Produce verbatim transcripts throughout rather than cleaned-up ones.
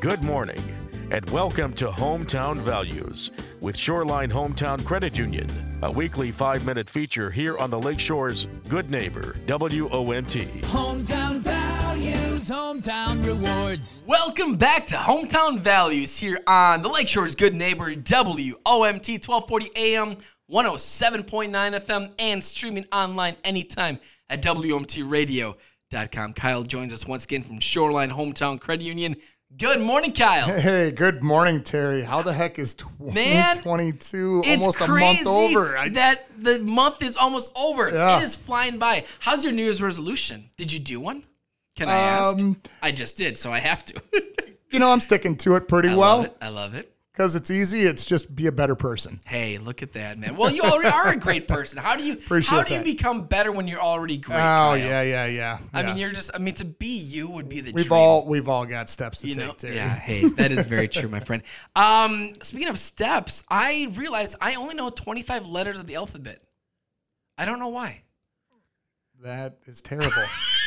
Good morning, and welcome to Hometown Values with Shoreline Hometown Credit Union, a weekly five-minute feature here on the Lakeshore's Good Neighbor, W O M T. Hometown Values, Hometown Rewards. Welcome back to Hometown Values here on the Lakeshore's Good Neighbor, W O M T, twelve forty A M, one oh seven point nine F M, and streaming online anytime at W O M T radio dot com. Kyle joins us once again from Shoreline Hometown Credit Union. Good morning, Kyle. Hey, good morning, Terry. How the heck is twenty twenty-two Man, almost it's a month over? I, that the month is almost over. Yeah. It is flying by. How's your New Year's resolution? Did you do one? Can I Um, ask? I just did, so I have to. You know, I'm sticking to it pretty I well love it. I love it. because it's easy. It's just be a better person. Hey, look at that, man. Well, you already are a great person. How do you Appreciate how do you that. become better when you're already great? Oh, Kyle? yeah, yeah, yeah. I yeah. mean, you're just I mean to be you would be the We've dream. all we've all got steps to you take, know, Terry. yeah. Hey, that is very true, my friend. Um, speaking of steps, I realized I only know twenty-five letters of the alphabet. I don't know why. That is terrible.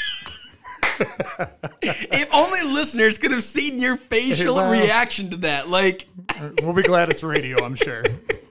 If only listeners could have seen your facial Hey, well. reaction to that. Like, We'll be glad it's radio, I'm sure.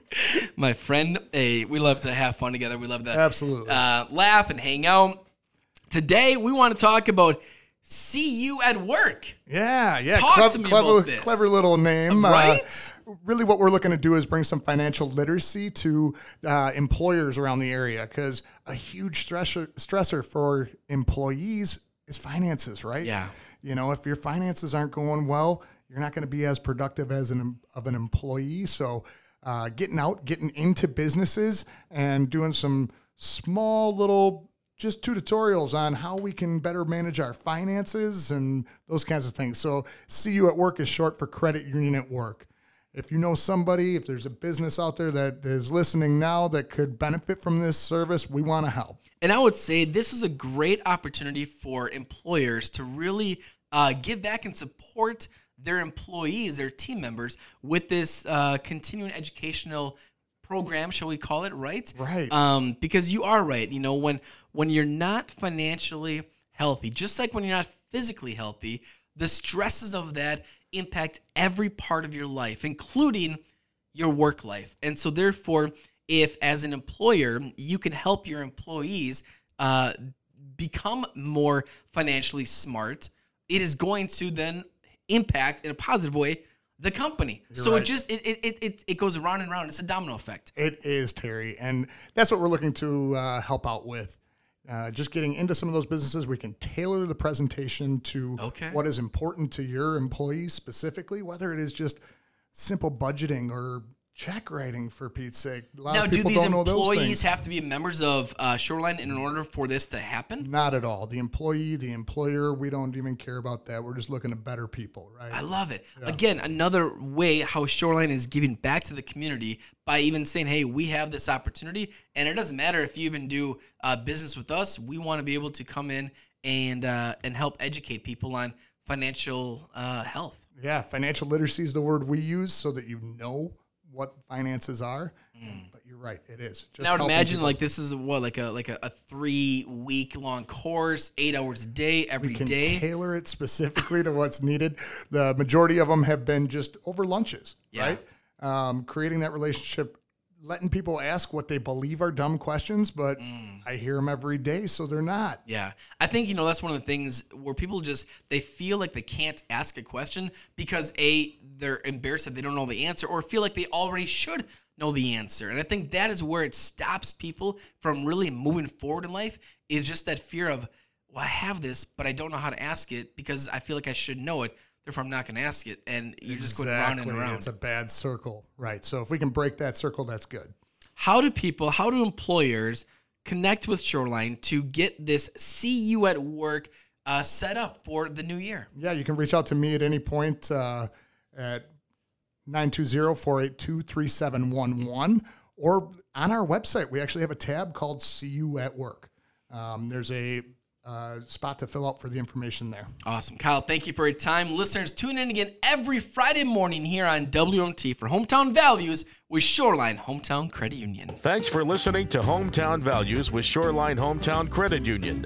my friend, hey, we love to have fun together. We love to Absolutely. uh, laugh and hang out. Today, we want to talk about see you at work. Yeah, yeah. Talk Clev- to me clever, about this. clever little name. Right? Uh, really, what we're looking to do is bring some financial literacy to uh, employers around the area because a huge stressor, stressor for employees is finances, right? Yeah. You know, if your finances aren't going well, you're not going to be as productive as an of an employee. So, uh, getting out, getting into businesses, and doing some small little just two tutorials on how we can better manage our finances and those kinds of things. So, See You at Work is short for Credit Union at Work. If you know somebody, if there's a business out there that is listening now that could benefit from this service, we want to help. And I would say this is a great opportunity for employers to really uh, give back and support their employees, their team members, with this uh, continuing educational program, shall we call it, right? Right. Um, because you are right. You know, when when you're not financially healthy, just like when you're not physically healthy, the stresses of that impact every part of your life, including your work life. And so therefore, if as an employer, you can help your employees uh, become more financially smart, it is going to then impact in a positive way the company. You're so right. it just it, it it it goes around and around. It's a domino effect. It is, Terry, and that's what we're looking to uh, help out with. Uh, just getting into some of those businesses, we can tailor the presentation to Okay. what is important to your employees specifically, whether it is just simple budgeting or check writing, for Pete's sake. A lot Now, of do people these don't know those employees things. have to be members of uh, Shoreline in order for this to happen? Not at all. The employee, the employer, we don't even care about that. We're just looking to better people, right? I love it. Again, another way how Shoreline is giving back to the community by even saying, hey, we have this opportunity, and it doesn't matter if you even do uh, business with us. We want to be able to come in and uh, and help educate people on financial uh, health. Yeah, financial literacy is the word we use so that you know what finances are. But you're right, it is. Just Now, I would helping imagine people. like this is what like a like a, a three week long course, eight hours a day, every We can day. tailor it specifically to what's needed. The majority of them have been just over lunches, Yeah. right? Um, creating that relationship, letting people ask what they believe are dumb questions, but Mm. I hear them every day, so they're not. Yeah. I think, you know, that's one of the things where people just, they feel like they can't ask a question because A, they're embarrassed that they don't know the answer or feel like they already should know the answer. And I think that is where it stops people from really moving forward in life is just that fear of, well, I have this, but I don't know how to ask it because I feel like I should know it. Therefore, I'm not going to ask it. And you're just going round and around. It's a bad circle, right? So if we can break that circle, that's good. How do people, how do employers connect with Shoreline to get this See You at Work uh, set up for the new year? Yeah, you can reach out to me at any point uh, at nine two zero, four eight two, three seven one one or on our website. We actually have a tab called See You at Work. Um, there's a uh, spot to fill out for the information there. Awesome. Kyle, thank you for your time. Listeners, tune in again every Friday morning here on W M T for Hometown Values with Shoreline Hometown Credit Union. Thanks for listening to Hometown Values with Shoreline Hometown Credit Union.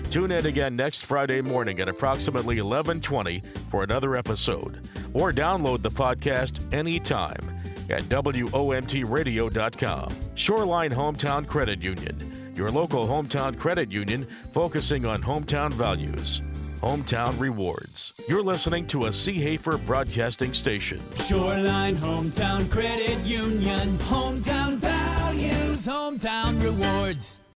Tune in again next Friday morning at approximately eleven twenty for another episode, or download the podcast anytime at W O M T radio dot com. Shoreline Hometown Credit Union, your local hometown credit union focusing on hometown values. Hometown Rewards. You're listening to a C. Hafer broadcasting station. Shoreline Hometown Credit Union. Hometown values, hometown rewards.